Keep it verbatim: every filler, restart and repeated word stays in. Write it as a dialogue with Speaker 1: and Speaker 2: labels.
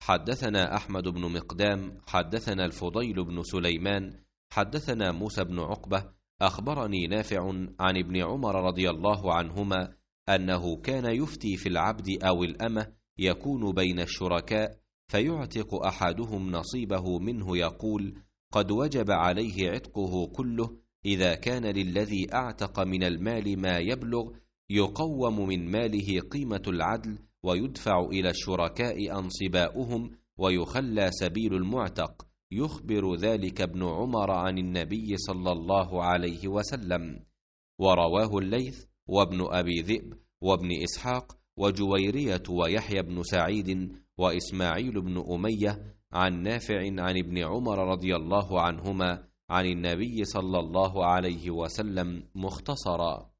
Speaker 1: حدثنا أحمد بن مقدام حدثنا الفضيل بن سليمان حدثنا موسى بن عقبة أخبرني نافع عن ابن عمر رضي الله عنهما أنه كان يفتي في العبد أو الأمة يكون بين الشركاء فيعتق أحدهم نصيبه منه يقول: قد وجب عليه عتقه كله إذا كان للذي أعتق من المال ما يبلغ يقوم من ماله قيمة العدل ويدفع إلى الشركاء أنصباؤهم ويخلى سبيل المعتق. يخبر ذلك ابن عمر عن النبي صلى الله عليه وسلم. ورواه الليث وابن أبي ذئب وابن إسحاق وجويرية ويحيى بن سعيد وإسماعيل بن أمية عن نافع عن ابن عمر رضي الله عنهما عن النبي صلى الله عليه وسلم مختصرا.